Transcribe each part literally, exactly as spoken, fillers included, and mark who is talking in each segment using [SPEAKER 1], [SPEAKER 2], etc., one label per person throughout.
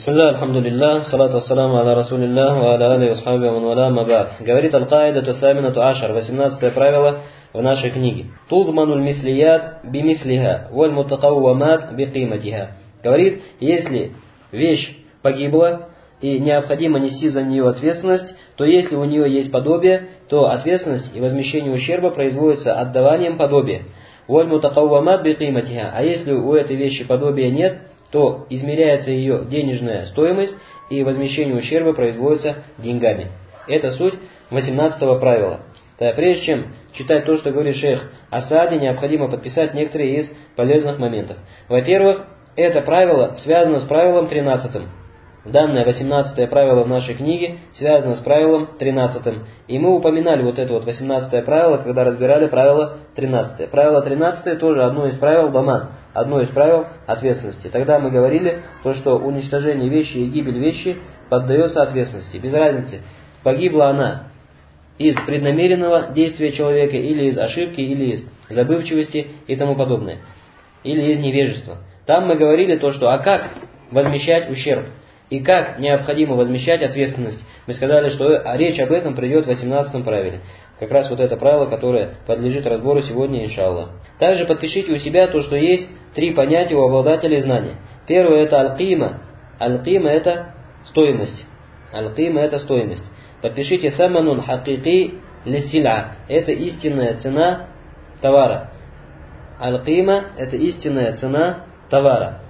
[SPEAKER 1] Бисмилля, алхамдулилля, салату ассаламу аля расулилля, ва аля али васхаби ван валя мабад. Говорит аль-Каида тусаминату ашар, восемнадцатое правило в нашей книге. Тудмануль мислият бимислиха, валь мутакауамат бикиматиха. Говорит, если вещь погибла и необходимо нести за нее ответственность, то если у нее есть подобие, то ответственность и возмещение ущерба производится отдаванием подобия. Валь мутакауамат бикиматиха. А если у этой вещи подобия нет, то измеряется ее денежная стоимость и возмещение ущерба производится деньгами. Это суть восемнадцатого правила. Да, прежде чем читать то, что говорит шейх Асади, необходимо подписать некоторые из полезных моментов. Во-первых, это правило связано с правилом тринадцатым. Данное восемнадцатое правило в нашей книге связано с правилом тринадцатым. И мы упоминали вот это вот восемнадцатое правило, когда разбирали правило тринадцатое. Правило тринадцатое тоже одно из правил даман, одно из правил ответственности. Тогда мы говорили, то, что уничтожение вещи и гибель вещи поддается ответственности. Без разницы, погибла она из преднамеренного действия человека, или из ошибки, или из забывчивости и тому подобное. Или из невежества. Там мы говорили то, что а как возмещать ущерб? И как необходимо возмещать ответственность. Мы сказали, что речь об этом придет в восемнадцатом правиле. Как раз вот это правило, которое подлежит разбору сегодня, иншаллах. Также подпишите у себя то, что есть три понятия у обладателей знания. Первое это аль-кима. Аль-кима это стоимость. Аль-кима это стоимость. Подпишите саманун хакики лисиля. Это истинная цена товара. Аль-кима это истинная цена товара.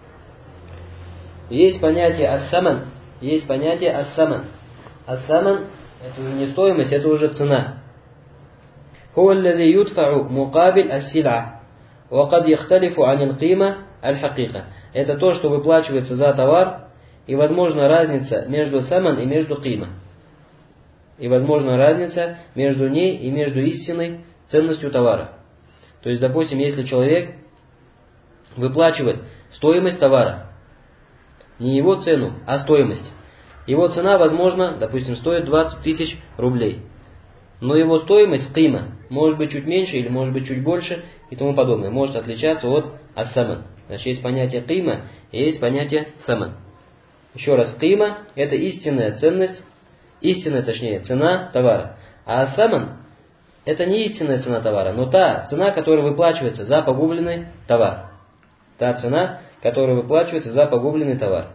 [SPEAKER 1] Есть понятие ас-саман, есть понятие ас-саман. Ас-саман это уже не стоимость, это уже цена. Хуа аллази юдфау мукабиль ас-сил'a, ва кад яхталифу анил кима аль-хакика. Это то, что выплачивается за товар, и возможна разница между саман и между кима. И возможна разница между ней и между истинной ценностью товара. То есть, допустим, если человек выплачивает стоимость товара, не его цену, а стоимость. Его цена, возможно, допустим, стоит двадцать тысяч рублей. Но его стоимость, кима, может быть чуть меньше или может быть чуть больше и тому подобное. Может отличаться от ас-саман. Значит, есть понятие кима и есть понятие саман. Еще раз, кима это истинная ценность, истинная, точнее, цена товара. А ас-саман это не истинная цена товара, но та цена, которая выплачивается за погубленный товар. Та цена, которая выплачивается за погубленный товар.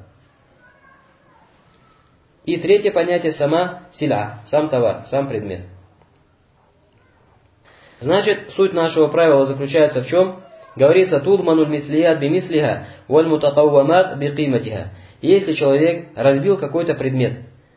[SPEAKER 1] И третье понятие сама силя, сам товар, сам предмет. Значит, суть нашего правила заключается в чем? Говорится, тудмануль мислият бимислиха, валь мутакауамат бикиматиха. Если человек разбил какой-то предмет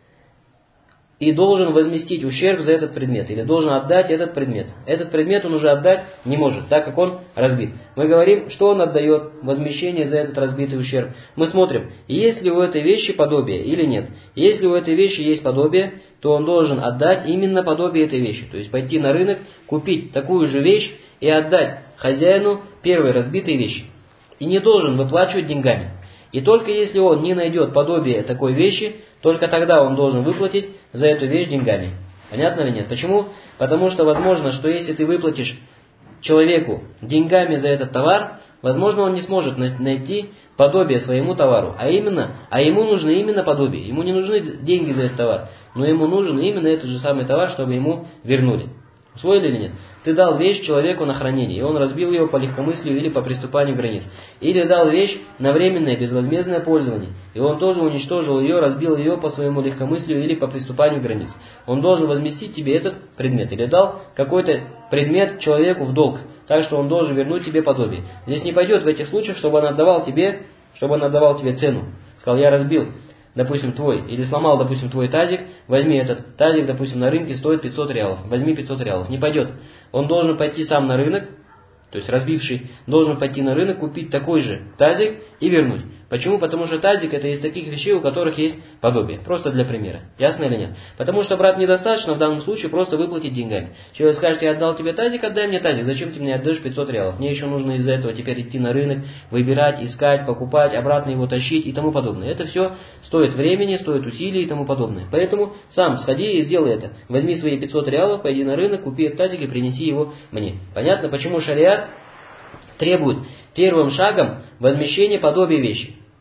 [SPEAKER 1] и должен возместить ущерб за этот предмет, или должен отдать этот предмет. Этот предмет он уже отдать не может, так как он разбит. Мы говорим, что он отдает возмещение за этот разбитый ущерб. Мы смотрим, есть ли у этой вещи подобие или нет. Если у этой вещи есть подобие, то он должен отдать именно подобие этой вещи. То есть пойти на рынок, купить такую же вещь и отдать хозяину первой разбитой вещи. И не должен выплачивать деньгами. И только если он не найдет подобие такой вещи, только тогда он должен выплатить за эту вещь деньгами. Понятно или нет? Почему? Потому что возможно, что если ты выплатишь человеку деньгами за этот товар, возможно, он не сможет найти подобие своему товару. А именно, а ему нужны именно подобие. Ему не нужны деньги за этот товар, но ему нужен именно этот же самый товар, чтобы ему вернули. Усвоили или нет? Ты дал вещь человеку на хранение, и он разбил ее по легкомыслию или по приступанию границ. Или дал вещь на временное безвозмездное пользование, и он тоже уничтожил ее, разбил ее по своему легкомыслию или по приступанию границ. Он должен возместить тебе этот предмет. Или дал какой-то предмет человеку в долг, так что он должен вернуть тебе подобие. Здесь не пойдет в этих случаях, чтобы он отдавал тебе, чтобы он отдавал тебе цену. Сказал, я разбил, допустим, твой, или сломал, допустим, твой тазик, возьми этот тазик, допустим, на рынке стоит пятьсот реалов, возьми пятьсот реалов. Не пойдет. Он должен пойти сам на рынок, то есть разбивший, должен пойти на рынок, купить такой же тазик и вернуть. Почему? Потому что тазик это из таких вещей, у которых есть подобие. Просто для примера. Ясно или нет? Потому что, брат, недостаточно в данном случае просто выплатить деньгами. Человек скажет, я отдал тебе тазик, отдай мне тазик. Зачем ты мне отдаешь пятьсот реалов? Мне еще нужно из-за этого теперь идти на рынок, выбирать, искать, покупать, обратно его тащить и тому подобное. Это все стоит времени, стоит усилий и тому подобное. Поэтому сам сходи и сделай это. Возьми свои пятьсот реалов, пойди на рынок, купи этот тазик и принеси его мне. Понятно, почему шариат требует первым шагом возмещение подобия вещи.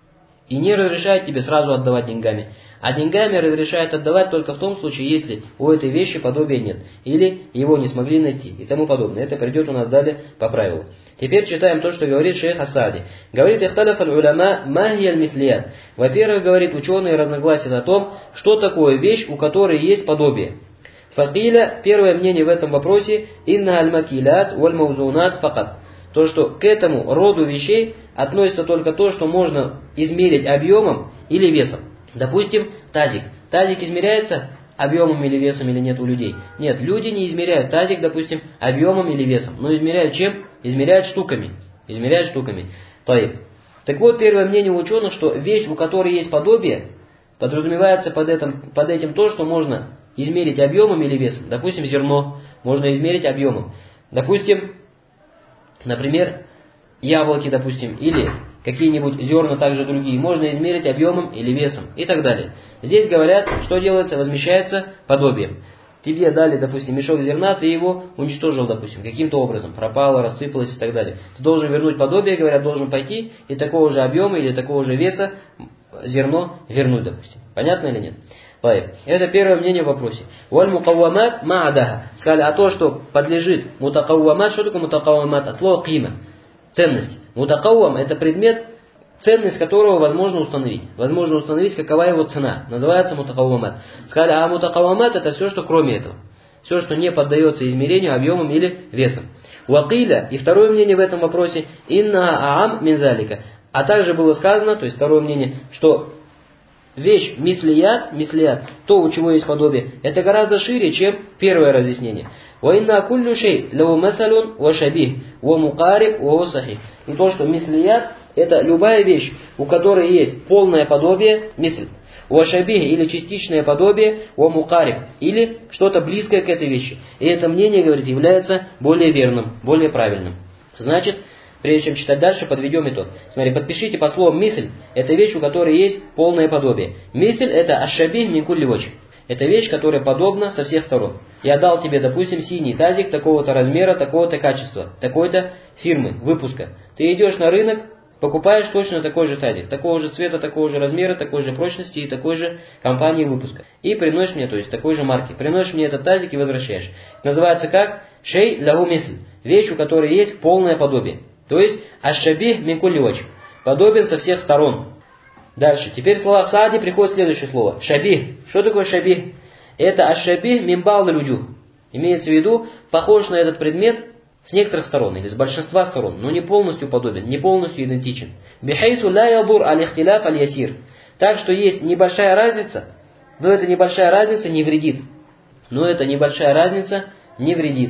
[SPEAKER 1] и не разрешает тебе сразу отдавать деньгами. А деньгами разрешает отдавать только в том случае, если у этой вещи подобия нет, или его не смогли найти и тому подобное. Это придет у нас далее по правилу. Теперь читаем то, что говорит шейх Ас-Саади. Говорит: «Ихталяф аль-уляма махи аль-мислият». Во-первых, говорит, ученые разногласят о том, что такое вещь, у которой есть подобие. Факиля, первое мнение в этом вопросе, инна аль-макилят валь-маузунат факат. То, что к этому роду вещей относится только то, что можно измерить объемом или весом. Допустим, тазик. Тазик измеряется объемом или весом или нет у людей? Нет, люди не измеряют тазик, допустим, объемом или весом. Но измеряют чем? Измеряют штуками. Измеряют штуками. Так вот, первое мнение ученых, что вещь, у которой есть подобие, подразумевается под этим, под этим то, что можно измерить объемом или весом. Допустим, зерно можно измерить объемом. Допустим, например, яблоки, допустим, или какие-нибудь зерна, также другие, можно измерить объемом или весом и так далее. Здесь говорят, что делается, возмещается подобием. Тебе дали, допустим, мешок зерна, ты его уничтожил, допустим, каким-то образом, пропало, рассыпалось и так далее. Ты должен вернуть подобие, говорят, должен пойти и такого же объема или такого же веса зерно вернуть, допустим. Понятно или нет? Это первое мнение в вопросе. Валь мукаввамат ма'адаха. Сказали, а то, что подлежит мутакаввамат, что такое мутакаввамат? От слова кима. Ценность. Мутакаввам — это предмет, ценность которого возможно установить. Возможно установить, какова его цена. Называется мутакаввамат. Сказали, а мутакаввамат — это все, что кроме этого. Все, что не поддается измерению объемом или весом. Вакиля, и второе мнение в этом вопросе, инна аам минзалика. А также было сказано, то есть второе мнение, что вещь мислият, мислият, то, у чего есть подобие, это гораздо шире, чем первое разъяснение. وَإِنَّا كُلُّ شَيْءٍ لَهُ مَثَلٌ وَشَبِيهٌ وَمُقَارِبٌ وَهُوَ صَحِيحٌ. И то, что мислият, это любая вещь, у которой есть полное подобие, мисль, وَشَبِيهٌ или частичное подобие, وَمُقَارِбٌ или что-то близкое к этой вещи. И это мнение, говорит, является более верным, более правильным. Значит, прежде чем читать дальше, подведем итог. Смотри, подпишите по словам мисль, это вещь, у которой есть полное подобие. Мисль — это аш-шабих мин кулли ваджх. Это вещь, которая подобна со всех сторон. Я дал тебе, допустим, синий тазик такого-то размера, такого-то качества, такой-то фирмы, выпуска. Ты идешь на рынок, покупаешь точно такой же тазик, такого же цвета, такого же размера, такой же прочности и такой же компании выпуска. И приносишь мне, то есть такой же марки. Приносишь мне этот тазик и возвращаешь. Называется как? Шей лаху мисль. Вещь, у которой есть полное подобие. То есть аш-шабих мин кулли ваджх. Подобен со всех сторон. Дальше. Теперь в словах Саади приходит следующее слово. Шабих. Что такое шабих? Это аш-шабих мин ба'д аль-вуджух. Имеется в виду, похож на этот предмет с некоторых сторон, или с большинства сторон, но не полностью подобен, не полностью идентичен. Бихайсу ла ядур аль-ихтиляф аль-ясир. Так что есть небольшая разница, но эта небольшая разница не вредит. Но эта небольшая разница не вредит.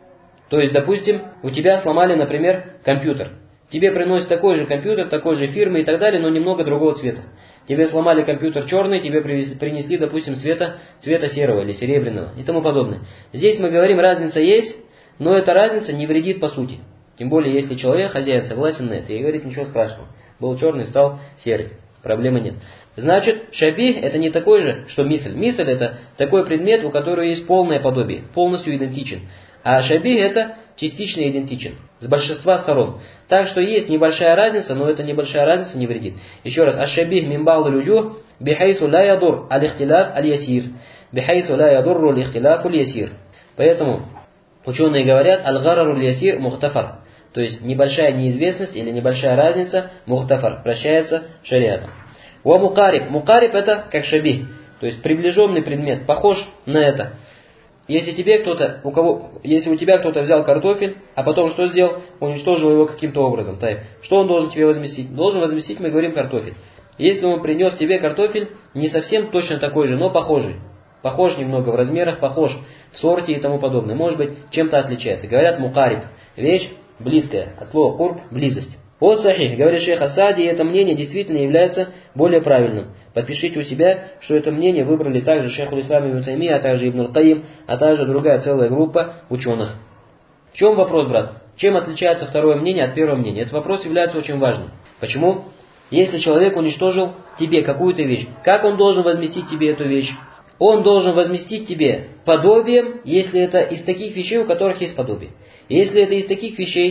[SPEAKER 1] То есть, допустим, у тебя сломали, например, компьютер. Тебе приносят такой же компьютер, такой же фирмы и так далее, но немного другого цвета. Тебе сломали компьютер черный, тебе принесли, допустим, цвета, цвета серого или серебряного и тому подобное. Здесь мы говорим, разница есть, но эта разница не вредит по сути. Тем более, если человек, хозяин, согласен на это и говорит, ничего страшного. Был черный, стал серый. Проблемы нет. Значит, шабих — это не такой же, что мисль. Мисль — это такой предмет, у которого есть полное подобие, полностью идентичен. А шабих — это частично идентичен, с большинства сторон. Так что есть небольшая разница, но эта небольшая разница не вредит. Еще раз, аш-шабих мин ба'д аль-вуджух бихайсу ла ядур аль-ихтиляф аль-ясир. Бихайсу ла ядурру аль-ихтиляф аль-ясир. Поэтому ученые говорят, аль-гарару аль-ясир мухтафар. То есть небольшая неизвестность или небольшая разница мухтафар, прощается шариатом. Ва мукариб. Мукариб — это как шабих, то есть приближенный предмет, похож на это. Если тебе кто-то, у кого, если у тебя кто-то взял картофель, а потом что сделал? Уничтожил его каким-то образом. Так, что он должен тебе возместить? Должен возместить, мы говорим, картофель. Если он принес тебе картофель, не совсем точно такой же, но похожий. Похож немного в размерах, похож в сорте и тому подобное. Может быть, чем-то отличается. Говорят мукариб. Вещь близкая. От слова курб — близость. О сахих, говорит шейх Ас-Саади, это мнение действительно является более правильным. Подпишите у себя, что это мнение выбрали также шейх аль-Ислам ибн Таймия, а также Ибн аль-Каим, а также другая целая группа ученых. В чем вопрос, брат? Чем отличается второе мнение от первого мнения? Этот вопрос является очень важным. Почему? Если человек уничтожил тебе какую-то вещь, как он должен возместить тебе эту вещь? Он должен возместить тебе подобием, если это из таких вещей, у которых есть подобие. Если это из таких вещей,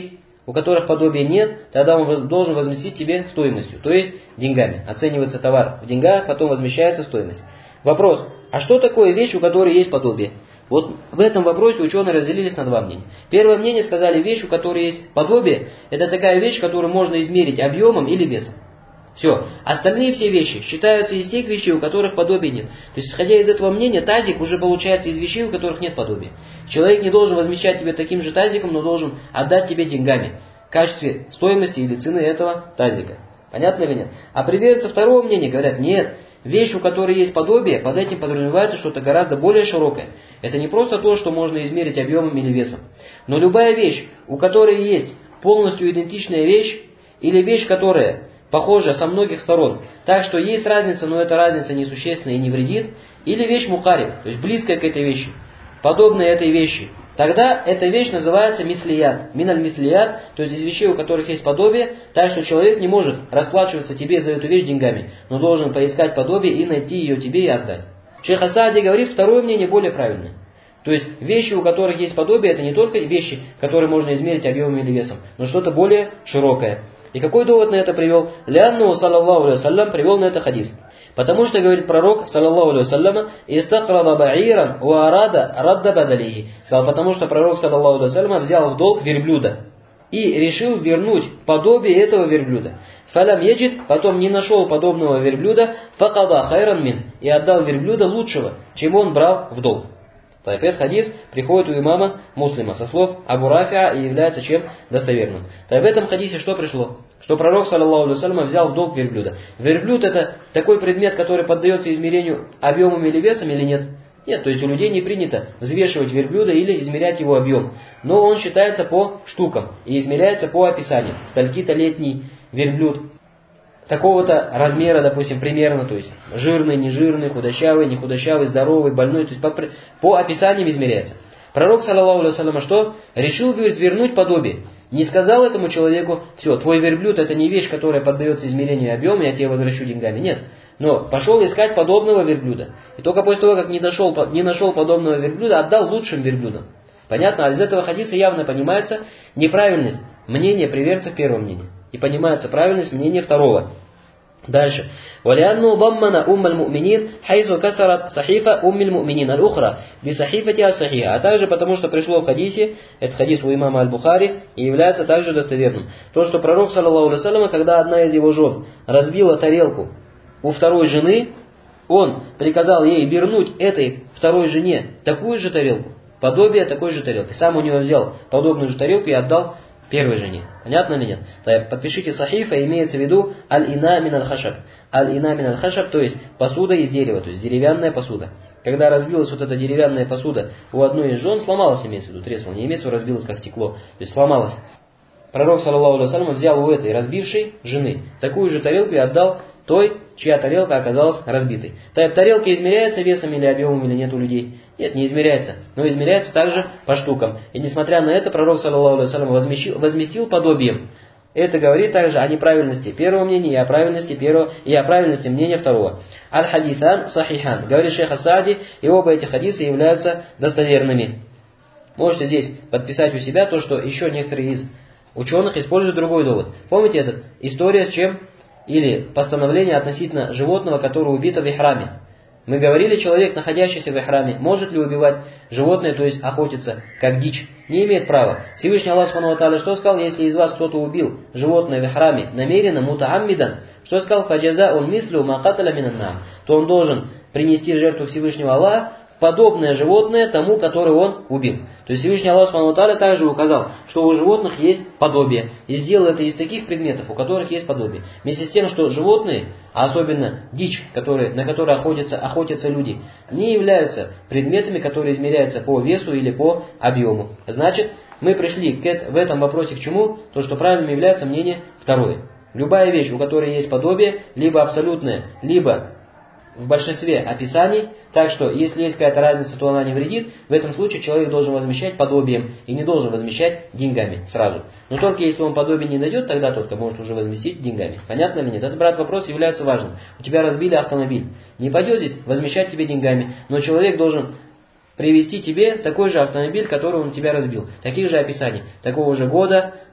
[SPEAKER 1] у которых подобия нет, тогда он должен возместить тебе стоимостью, то есть деньгами. Оценивается товар в деньгах, потом возмещается стоимость. Вопрос, а что такое вещь, у которой есть подобие? Вот в этом вопросе ученые разделились на два мнения. Первое мнение сказали, вещь, у которой есть подобие, это такая вещь, которую можно измерить объемом или весом. Все. Остальные все вещи считаются из тех вещей, у которых подобия нет. То есть, исходя из этого мнения, тазик уже получается из вещей, у которых нет подобия. Человек не должен возмещать тебе таким же тазиком, но должен отдать тебе деньгами в качестве стоимости или цены этого тазика. Понятно или нет? А приверженцы второго мнения говорят, нет, вещь, у которой есть подобие, под этим подразумевается что-то гораздо более широкое. Это не просто то, что можно измерить объемом или весом. Но любая вещь, у которой есть полностью идентичная вещь, или вещь, которая похожа со многих сторон, так что есть разница, но эта разница несущественна и не вредит, или вещь мухариб, то есть близкая к этой вещи, подобная этой вещи, тогда эта вещь называется мислият, миналь мислият, то есть из вещей, у которых есть подобие, так что человек не может расплачиваться тебе за эту вещь деньгами, но должен поискать подобие и найти ее тебе и отдать. Шейх Ас-Саади говорит, второе мнение более правильное. То есть вещи, у которых есть подобие, это не только вещи, которые можно измерить объемом или весом, но что-то более широкое. И какой довод на это привел? Лянну, саллаллаху алейхи вассалям, привел на это хадис. Потому что, говорит пророк, саллаллаху алейхи вассалям, «Истакрада ба'иран ва арада радда бадалихи». Сказал, потому что пророк, саллаллаху алейхи вассалям, взял в долг верблюда и решил вернуть подобие этого верблюда. Фалям еджид, потом не нашел подобного верблюда, факада хайран мин, и отдал верблюда лучшего, чем он брал в долг. Опять хадис приходит у имама Муслима со слов Абу Рафиа и является чем? Достоверным. То в этом хадисе что пришло? Что пророк, саллаллаху алейхи вассалям, взял в долг верблюда. Верблюд это такой предмет, который поддается измерению объемом или весом или нет? Нет, то есть у людей не принято взвешивать верблюда или измерять его объем. Но он считается по штукам и измеряется по описанию. Стольки-то летний верблюд такого-то размера, допустим, примерно, то есть жирный, нежирный, худощавый, нехудощавый, здоровый, больной, то есть по, по описаниям измеряется. Пророк, саллаллаху алейхи вассалям, что? Решил, говорит, вернуть подобие. Не сказал этому человеку, все, твой верблюд это не вещь, которая поддается измерению объема, я тебе возвращу деньгами. Нет. Но пошел искать подобного верблюда. И только после того, как не нашел, не нашел подобного верблюда, отдал лучшим верблюдам. Понятно? А из этого хадиса явно понимается неправильность мнения приверженцев первого мнения. И понимается правильность мнения второго. Дальше. وَلِأَنُّ ضَمَّنَ أُمَّ الْمُؤْمِنِينَ حَيْثُ كَسَرَتْ صَحِيفَ أُمِّ الْمُؤْمِنِينَ الْأُخْرَى بِصَحِيفَتِهَا الصَّحِيحَةِ. А также потому, что пришло в хадисе, это хадис у имама Аль-Бухари, и является также достоверным. То, что пророк, саллаллаху алейхи вассалям, когда одна из его жен разбила тарелку у второй жены, он приказал ей вернуть этой второй жене такую же тарелку, подобие такой же тарелки. Сам у нее взял подобную же тарелку и отдал первой жене. Понятно или нет? Так, подпишите сахифа, имеется в виду аль-ина мин аль-хашаб. Аль-ина мин аль-хашаб, то есть посуда из дерева, то есть деревянная посуда. Когда разбилась вот эта деревянная посуда у одной из жен, сломалась, имеется в виду, треснула, не имеется в виду, разбилась как стекло, то есть сломалась. Пророк, саллаллаху алейхи вассалям, взял у этой разбившей жены такую же тарелку и отдал той, чья тарелка оказалась разбитой. Так, тарелка измеряется весом или объемом или нет у людей? Нет, не измеряется, но измеряется также по штукам. И несмотря на это, пророк, саллаллаху алейхи вассалям, возместил, возместил подобием. Это говорит также о неправильности первого мнения и о правильности первого и о правильности мнения второго. Аль-хадисан сахихан, говорит шейх Ас-Саади, и оба эти хадиса являются достоверными. Можете здесь подписать у себя то, что еще некоторые из ученых используют другой довод. Помните этот? История с чем? Или постановление относительно животного, которое убито в ихраме. Мы говорили, человек, находящийся в ихраме, может ли убивать животное, то есть охотиться, как дичь? Не имеет права. Всевышний Аллах Субхану ва Тааля что сказал? Если из вас кто-то убил животное в ихраме намеренно, мутааммидан, что сказал? Фаджаза он мислю макаталя минаннам, то он должен принести жертву Всевышнего Аллаха, подобное животное тому, который он убил. То есть Всевышний Аллах Субхану ва Тааля также указал, что у животных есть подобие. И сделал это из таких предметов, у которых есть подобие. Вместе с тем, что животные, а особенно дичь, которые, на которые охотятся, охотятся люди, не являются предметами, которые измеряются по весу или по объему. Значит, мы пришли к, в этом вопросе к чему? То, что правильным является мнение второе. Любая вещь, у которой есть подобие, либо абсолютное, либо в большинстве описаний, так что если есть какая-то разница, то она не вредит. В этом случае человек должен возмещать подобием и не должен возмещать деньгами сразу. Но только если он подобие не дает, тогда только может уже возместить деньгами. Понятно или нет? Этот, брат, вопрос является важным. У тебя разбили автомобиль. Не пойдет здесь возмещать тебе деньгами, но человек должен привезти тебе такой же автомобиль, который он у тебя разбил. Таких же описаний, такого же года,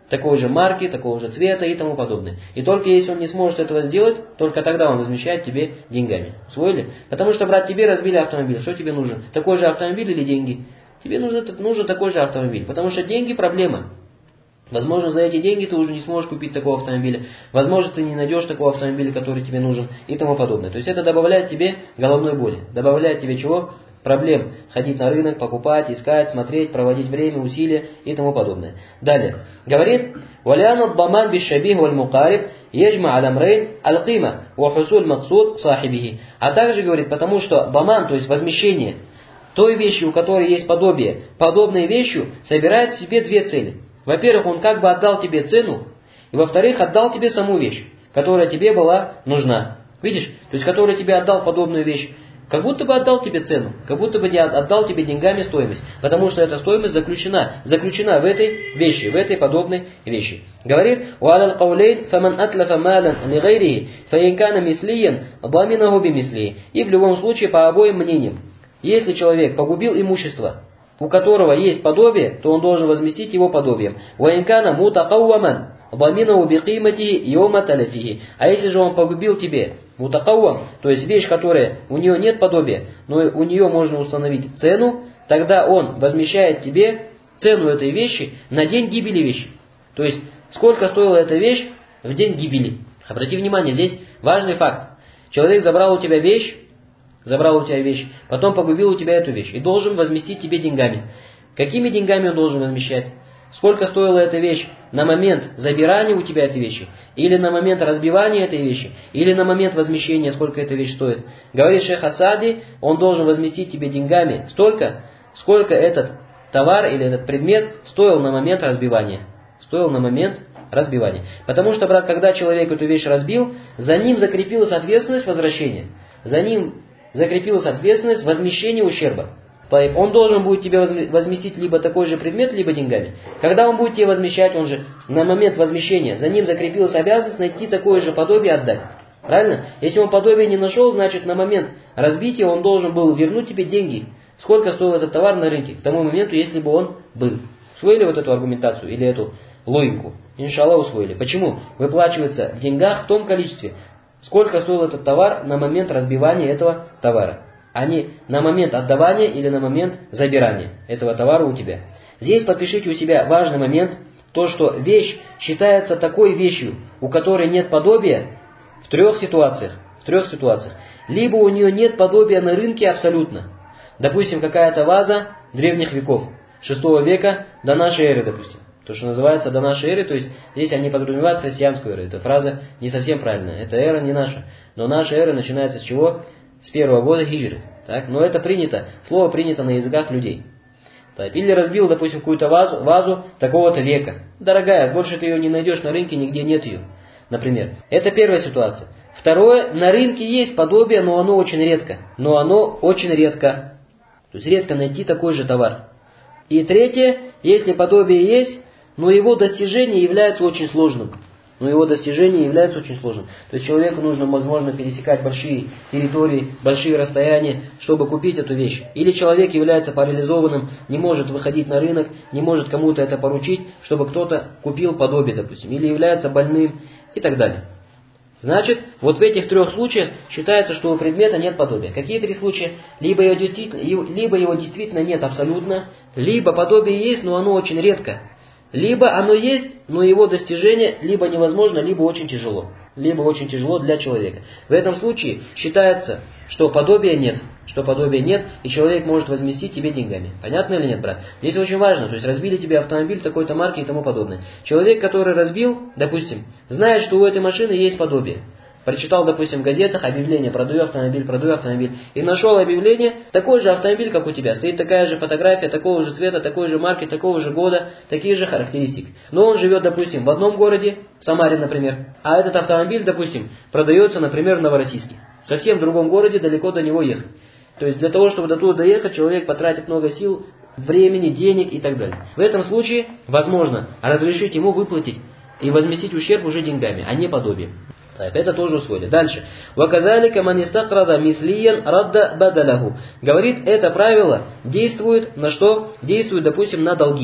[SPEAKER 1] такой же марки, такого же цвета и тому подобное. И только если он не сможет этого сделать, только тогда он возмещает тебе деньгами. Усвоили? Потому что, брат, тебе разбили автомобиль. Что тебе нужен? Такой же автомобиль или деньги? Тебе нужен, нужен такой же автомобиль. Потому что деньги проблема. Возможно, за эти деньги ты уже не сможешь купить такого автомобиля. Возможно, ты не найдешь такого автомобиля, который тебе нужен и тому подобное. То есть это добавляет тебе головной боли. Добавляет тебе чего? Проблем. Ходить на рынок, покупать, искать, смотреть, проводить время, усилия и тому подобное. Далее. Говорит, «Валяна ддаман бишшабих валь мукариб ежма алямрейн аль-кима ва хусуль максуд сахибихи». А также говорит, потому что даман, то есть возмещение той вещи, у которой есть подобие, подобной вещью, собирает в себе две цели. Во-первых, он как бы отдал тебе цену, и во-вторых, отдал тебе саму вещь, которая тебе была нужна. Видишь? То есть, который тебе отдал подобную вещь, как будто бы отдал тебе цену, как будто бы не отдал тебе деньгами стоимость, потому что эта стоимость заключена, заключена в этой вещи, в этой подобной вещи. Говорит, وَعَلَى الْقَوْلَيْنِ فَمَنْ أَتْلَفَ مَالًا لِغَيْرِهِ فَإِنْ كَانَ مِثْلِيًا ضَمِنَهُ بِمِثْلِهِ. И в любом случае, по обоим мнениям, если человек погубил имущество, у которого есть подобие, то он должен возместить его подобием. وَإِنْ كَانَ مُتَقَوَّمًا ضَمِنَهُ بِقِيمَتِهِ يَوْمَ تَلَفِهِ. А если же он погубил тебе мутакаввам, то есть вещь, которая у нее нет подобия, но у нее можно установить цену, тогда он возмещает тебе цену этой вещи на день гибели вещи. То есть сколько стоила эта вещь в день гибели. Обрати внимание, здесь важный факт. Человек забрал у тебя вещь, забрал у тебя вещь, потом погубил у тебя эту вещь и должен возместить тебе деньгами. Какими деньгами он должен возмещать? Сколько стоила эта вещь на момент забирания у тебя этой вещи, или на момент разбивания этой вещи, или на момент возмещения, сколько эта вещь стоит. Говорит шейх Асади, он должен возместить тебе деньгами столько, сколько этот товар или этот предмет стоил на момент разбивания. Стоил на момент разбивания. Потому что, брат, когда человек эту вещь разбил, за ним закрепилась ответственность возвращения. За ним закрепилась ответственность возмещения ущерба. Он должен будет тебе возместить либо такой же предмет, либо деньгами. Когда он будет тебе возмещать, он же на момент возмещения, за ним закрепилась обязанность найти такое же подобие и отдать. Правильно? Если он подобие не нашел, значит на момент разбития он должен был вернуть тебе деньги. Сколько стоил этот товар на рынке к тому моменту, если бы он был. Усвоили вот эту аргументацию или эту логику? Иншаллах усвоили. Почему? Выплачивается в деньгах в том количестве, сколько стоил этот товар на момент разбивания этого товара, а не на момент отдавания или на момент забирания этого товара у тебя. Здесь подпишите у себя важный момент, то что вещь считается такой вещью, у которой нет подобия в трех ситуациях. В трех ситуациях. Либо у нее нет подобия на рынке абсолютно. Допустим, какая-то ваза древних веков, шестого века до нашей эры, допустим. То, что называется до нашей эры, то есть здесь они подразумевают христианскую эру. Эта фраза не совсем правильная. Эта эра не наша. Но наша эра начинается с чего? С первого года хиджры. Так? Но это принято, слово принято на языках людей. Так? Или разбил, допустим, какую-то вазу, вазу такого-то века. Дорогая, больше ты ее не найдешь на рынке, нигде нет ее. Например. Это первая ситуация. Второе, на рынке есть подобие, но оно очень редко. Но оно очень редко. То есть редко найти такой же товар. И третье, если подобие есть, но его достижение является очень сложным. Но его достижение является очень сложным. То есть человеку нужно, возможно, пересекать большие территории, большие расстояния, чтобы купить эту вещь. Или человек является парализованным, не может выходить на рынок, не может кому-то это поручить, чтобы кто-то купил подобие, допустим. Или является больным и так далее. Значит, вот в этих трех случаях считается, что у предмета нет подобия. Какие три случая? Либо его действительно, либо его действительно нет абсолютно, либо подобие есть, но оно очень редко. Либо оно есть, но его достижение либо невозможно, либо очень тяжело. Либо очень тяжело для человека. В этом случае считается, что подобия нет. Что подобия нет, и человек может возместить тебе деньгами. Понятно или нет, брат? Здесь очень важно. То есть разбили тебе автомобиль такой-то марки и тому подобное. Человек, который разбил, допустим, знает, что у этой машины есть подобие. Прочитал, допустим, в газетах объявление: продаю автомобиль, продаю автомобиль. И нашел объявление: такой же автомобиль, как у тебя. Стоит такая же фотография, такого же цвета, такой же марки, такого же года, такие же характеристики. Но он живет, допустим, в одном городе, в Самаре, например. А этот автомобиль, допустим, продается, например, в Новороссийске. Совсем в другом городе, далеко до него ехать. То есть для того, чтобы до туда доехать, человек потратит много сил, времени, денег и так далее. В этом случае возможно разрешить ему выплатить и возместить ущерб уже деньгами, а не подобием. Это тоже усвоили. Дальше. وَكَذَلِكَ مَنْ اسْتَقْرَضَ مِثْلِيًّا رَدَّ بَدَلَهُ. Говорит, это правило действует на что? Действует, допустим, на долги.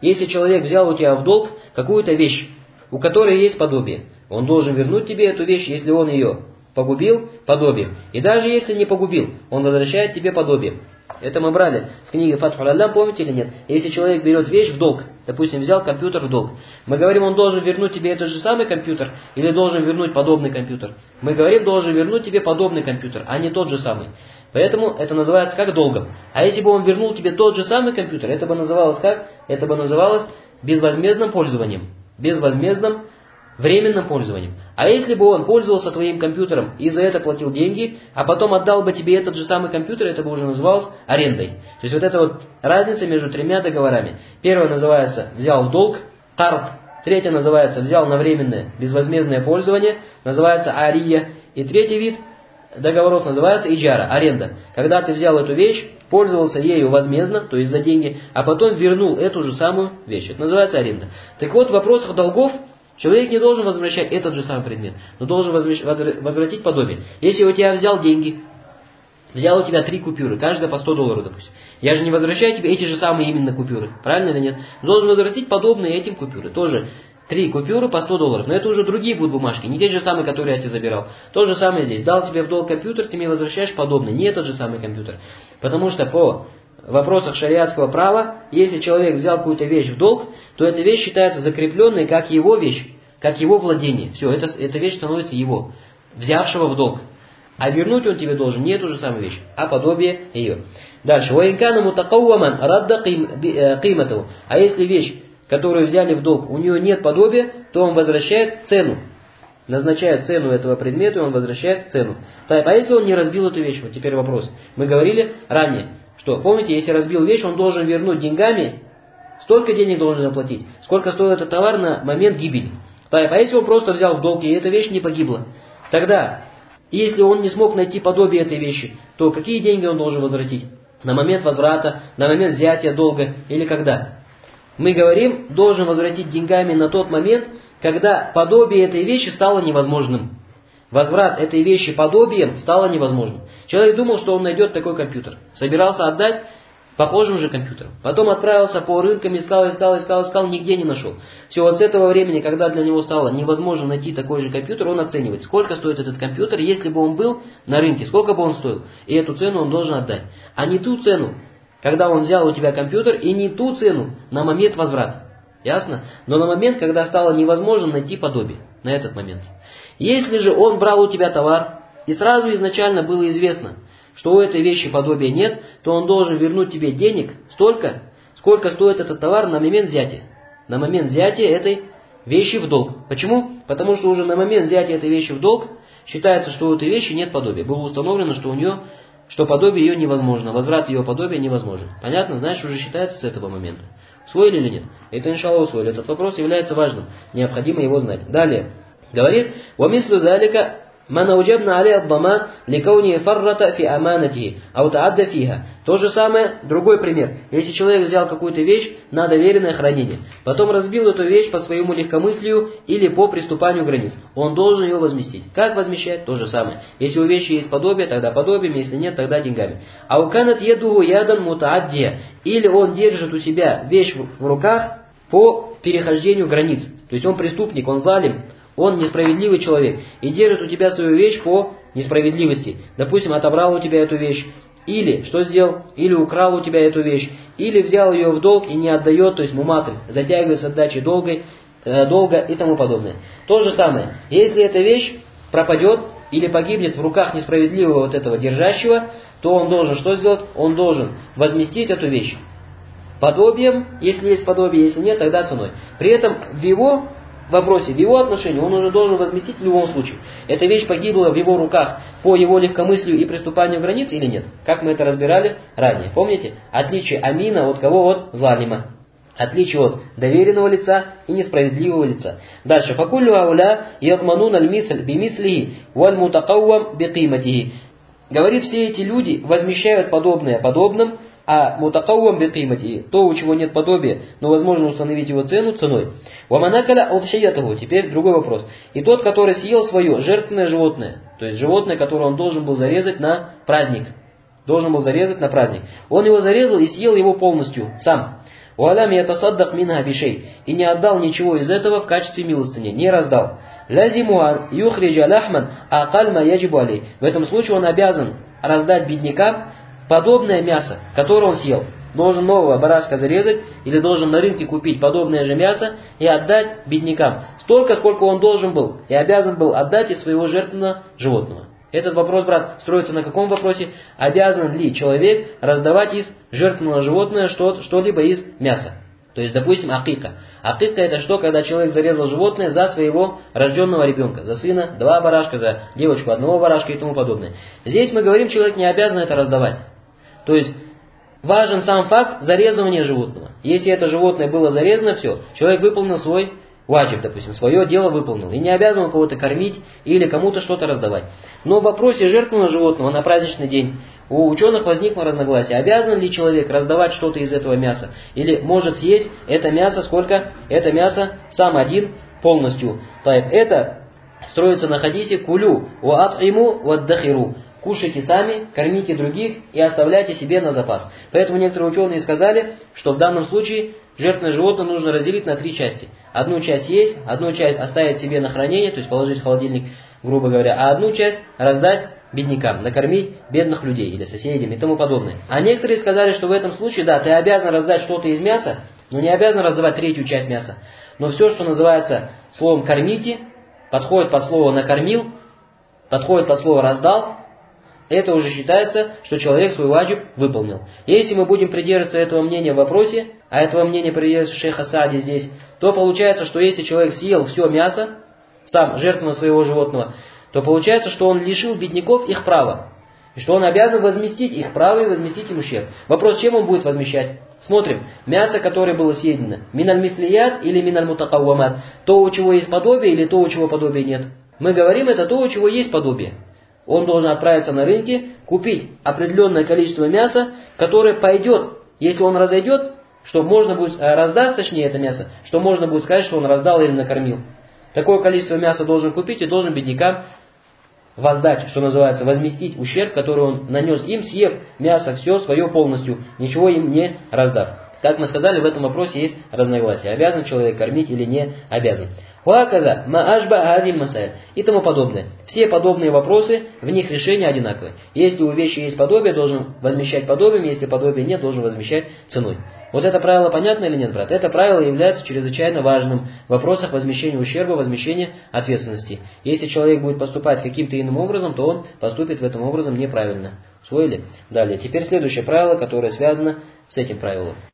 [SPEAKER 1] если человек взял у тебя в долг какую-то вещь, у которой есть подобие, он должен вернуть тебе эту вещь, если он ее погубил, подобием. И даже если не погубил, он возвращает тебе подобием. Это мы брали в книге Фатху аль-Аллам, помните или нет? Если человек берет вещь в долг, допустим, взял компьютер в долг, мы говорим, он должен вернуть тебе этот же самый компьютер или должен вернуть подобный компьютер? Мы говорим, должен вернуть тебе подобный компьютер, а не тот же самый. Поэтому это называется как долгом. А если бы он вернул тебе тот же самый компьютер, это бы называлось как? Это бы называлось безвозмездным пользованием. Безвозмездным временным пользованием. А если бы он пользовался твоим компьютером и за это платил деньги, а потом отдал бы тебе этот же самый компьютер, это бы уже называлось арендой. То есть вот эта вот разница между тремя договорами. Первое называется взял в долг, карт. Третье называется взял на временное безвозмездное пользование, называется ария. И третий вид договоров называется иджара, аренда. Когда ты взял эту вещь, пользовался ею возмездно, то есть за деньги, а потом вернул эту же самую вещь. Это называется аренда. Так вот, в вопросах долгов человек не должен возвращать этот же самый предмет, но должен возвратить подобие. Если у тебя взял деньги, взял у тебя три купюры, каждая по сто долларов, допустим. Я же не возвращаю тебе эти же самые именно купюры, правильно или нет? Должен возвратить подобные этим купюры. Тоже три купюры по сто долларов, но это уже другие будут бумажки, не те же самые, которые я тебе забирал. То же самое здесь. Дал тебе в долг компьютер, ты мне возвращаешь подобный, не этот же самый компьютер. Потому что по в вопросах шариатского права, если человек взял какую-то вещь в долг, то эта вещь считается закрепленной как его вещь, как его владение. Все, это, эта вещь становится его, взявшего в долг. А вернуть он тебе должен не эту же самую вещь, а подобие ее. Дальше. وَإِنْ мутакавваман радда قِيمَتَهُ. А если вещь, которую взяли в долг, у нее нет подобия, то он возвращает цену. Назначает цену этого предмета, и он возвращает цену. Так, а если он не разбил эту вещь? Вот теперь вопрос. Мы говорили ранее, что, помните, если разбил вещь, он должен вернуть деньгами, столько денег должен заплатить, сколько стоит этот товар на момент гибели. Так, а если он просто взял в долг, и эта вещь не погибла, тогда, если он не смог найти подобие этой вещи, то какие деньги он должен возвратить? На момент возврата, на момент взятия долга или когда? Мы говорим, должен возвратить деньгами на тот момент, когда подобие этой вещи стало невозможным. Возврат этой вещи подобием стало невозможным. Человек думал, что он найдет такой компьютер. Собирался отдать похожим же компьютером. Потом отправился по рынкам, искал, искал, искал, искал, нигде не нашел. Все, вот с этого времени, когда для него стало невозможно найти такой же компьютер, он оценивает, сколько стоит этот компьютер, если бы он был на рынке, сколько бы он стоил. И эту цену он должен отдать. А не ту цену, когда он взял у тебя компьютер, и не ту цену на момент возврата. Ясно? Но на момент, когда стало невозможно найти подобие. На этот момент. Если же он брал у тебя товар, и сразу изначально было известно, что у этой вещи подобия нет, то он должен вернуть тебе денег столько, сколько стоит этот товар на момент взятия. На момент взятия этой вещи в долг. Почему? Потому что уже на момент взятия этой вещи в долг считается, что у этой вещи нет подобия. Было установлено, что у нее, что подобие ее невозможно, возврат ее подобия невозможен. Понятно? Значит, уже считается с этого момента. Усвоили или нет? Это, иншаллах, усвоили. Этот вопрос является важным. Необходимо его знать. Далее. Говорит, وَمِثْلُ ذَلِكَ مَنْ أَوْجَبْنَا عَلَيْهِ الضَّمَانَ لِكَوْنِهِ فَرَّطَ فِي أَمَانَتِهِ أَوْ تَعَدَّ فِيهَا. То же самое, другой пример. Если человек взял какую-то вещь на доверенное хранение, потом разбил эту вещь по своему легкомыслию или по приступанию границ, он должен ее возместить. Как возмещать? То же самое. Если у вещи есть подобие, тогда подобием, если нет, тогда деньгами. «Ау канат ядуху ядан мутааддия». Или он держит у себя вещь в руках по перехождению границ. То есть он преступник, он залим, он несправедливый человек и держит у тебя свою вещь по несправедливости. Допустим, отобрал у тебя эту вещь, или что сделал, или украл у тебя эту вещь, или взял ее в долг и не отдает, то есть муматль, затягивает с отдачей долгой, э, долга и тому подобное. То же самое, если эта вещь пропадет или погибнет в руках несправедливого вот этого держащего, то он должен что сделать? Он должен возместить эту вещь подобием, если есть подобие, если нет, тогда ценой. При этом в его вопросе, в его отношении он уже должен возместить в любом случае. Эта вещь погибла в его руках по его легкомыслию и приступанию границ или нет? Как мы это разбирали ранее. Помните? Отличие амина от кого? От залима. Отличие от доверенного лица и несправедливого лица. Дальше. فَكُلُّ هَؤُلَاءِ يَضْمَنُونَ الْمِثْلِ بِمِثْلِهِ وَالْمُتَقَوَّمْ بِقِيمَتِهِ. Говорит, все эти люди возмещают подобное подобным, а мутакаввам бикимати, то, у чего нет подобия, но возможно установить его цену ценой. Ваманакаля удхиятаху. Теперь другой вопрос. И тот, который съел свое жертвенное животное, то есть животное, которое он должен был зарезать на праздник, должен был зарезать на праздник. Он его зарезал и съел его полностью сам. «Уалям ятасаддак минха бишей» и не отдал ничего из этого в качестве милостыни, не раздал. «Лазиму юхриджа лахман акаль ма яджибу алей». В этом случае он обязан раздать беднякам подобное мясо, которое он съел. Должен нового барашка зарезать или должен на рынке купить подобное же мясо и отдать беднякам. Столько, сколько он должен был и обязан был отдать из своего жертвенного животного. Этот вопрос, брат, строится на каком вопросе? Обязан ли человек раздавать из жертвенного животного что- что-либо из мяса? То есть, допустим, акика. Акика это что, когда человек зарезал животное за своего рожденного ребенка. За сына два барашка, за девочку одного барашка и тому подобное. Здесь мы говорим, человек не обязан это раздавать. То есть, важен сам факт зарезывания животного. Если это животное было зарезано, все, человек выполнил свой ваджиб, допустим, свое дело выполнил. И не обязан кого-то кормить или кому-то что-то раздавать. Но в вопросе жертвенного животного на праздничный день у ученых возникло разногласие. Обязан ли человек раздавать что-то из этого мяса? Или может съесть это мясо, сколько? Это мясо сам один полностью. Это строится на хадисе «Кулю ва ат'иму ва аддахиру». Кушайте сами, кормите других и оставляйте себе на запас. Поэтому некоторые ученые сказали, что в данном случае жертвенное животное нужно разделить на три части. Одну часть есть, одну часть оставить себе на хранение, то есть положить в холодильник, грубо говоря, а одну часть раздать беднякам, накормить бедных людей или соседям и тому подобное. А некоторые сказали, что в этом случае, да, ты обязан раздать что-то из мяса, но не обязан раздавать третью часть мяса. Но все, что называется словом «кормите», подходит под слово «накормил», подходит под слово «раздал», это уже считается, что человек свой ваджиб выполнил. Если мы будем придерживаться этого мнения в вопросе, а этого мнения придерживается шейх Асади здесь, то получается, что если человек съел все мясо, сам жертвенного своего животного, то получается, что он лишил бедняков их права. И что он обязан возместить их право и возместить им ущерб. Вопрос, чем он будет возмещать? Смотрим. Мясо, которое было съедено. Миналь мислият или миналь мутакаввамат. То, у чего есть подобие, или то, у чего подобия нет. Мы говорим, это то, у чего есть подобие. Он должен отправиться на рынке, купить определенное количество мяса, которое пойдет, если он разойдет, что можно будет, раздаст, точнее, это мясо, что можно будет сказать, что он раздал или накормил. Такое количество мяса должен купить и должен беднякам воздать, что называется, возместить ущерб, который он нанес им, съев мясо все свое полностью, ничего им не раздав. Как мы сказали, в этом вопросе есть разногласие. Обязан человек кормить или не обязан. Хуаказа, маашба адиль масаиль и тому подобное. Все подобные вопросы, в них решение одинаковое. Если у вещи есть подобие, должен возмещать подобием, если подобия нет, должен возмещать ценой. Вот это правило понятно или нет, брат? Это правило является чрезвычайно важным в вопросах возмещения ущерба, возмещения ответственности. Если человек будет поступать каким-то иным образом, то он поступит в этом образом неправильно. Усвоили? Далее. Теперь следующее правило, которое связано с этим правилом.